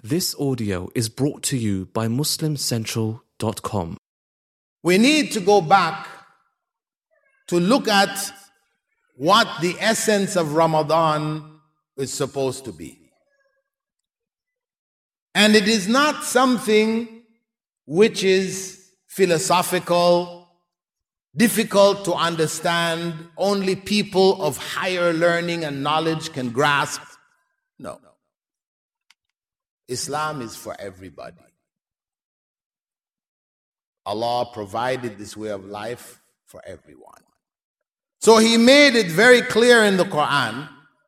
This audio is brought to you by MuslimCentral.com. We need to go back to look at what the essence of Ramadan is supposed to be. And it is not something which is philosophical, difficult to understand, only people of higher learning and knowledge can grasp. No. Islam is for everybody. Allah provided this way of life for everyone. So He made it very clear in the Quran,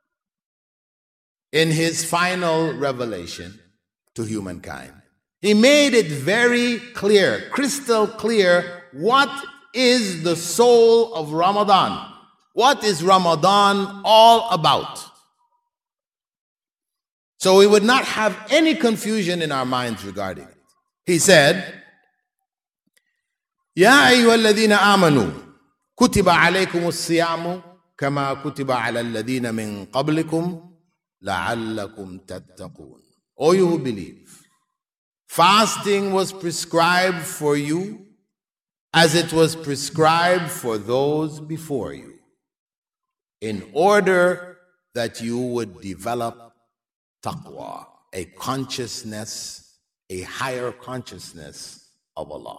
in His final revelation to humankind. He made it very clear, crystal clear, what is the soul of Ramadan? What is Ramadan all about? So we would not have any confusion in our minds regarding it. He said, يا أيها الذين آمنوا كتب عليكم الصيام كما كتب على الذين من قبلكم لعلكم تتقون. O you who believe, fasting was prescribed for you as it was prescribed for those before you, in order that you would develop taqwa, a consciousness, a higher consciousness of Allah.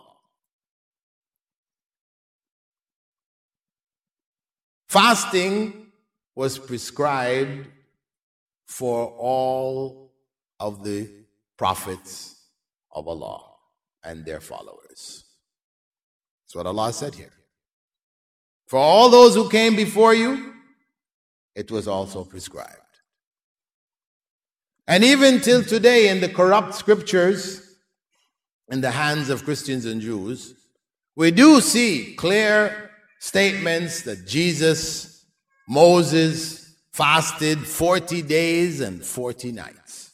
Fasting was prescribed for all of the prophets of Allah and their followers. That's what Allah said here. For all those who came before you, it was also prescribed. And even till today, in the corrupt scriptures, in the hands of Christians and Jews, we do see clear statements that Jesus, Moses fasted 40 days and 40 nights,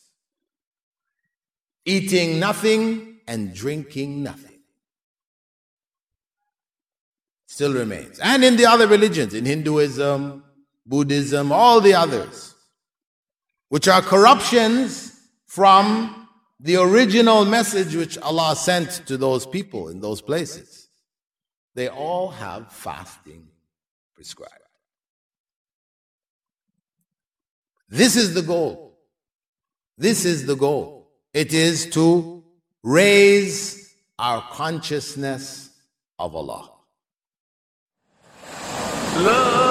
eating nothing and drinking nothing. Still remains. And in the other religions, in Hinduism, Buddhism, all the others, which are corruptions from the original message which Allah sent to those people in those places. They all have fasting prescribed. This is the goal. This is the goal. It is to raise our consciousness of Allah.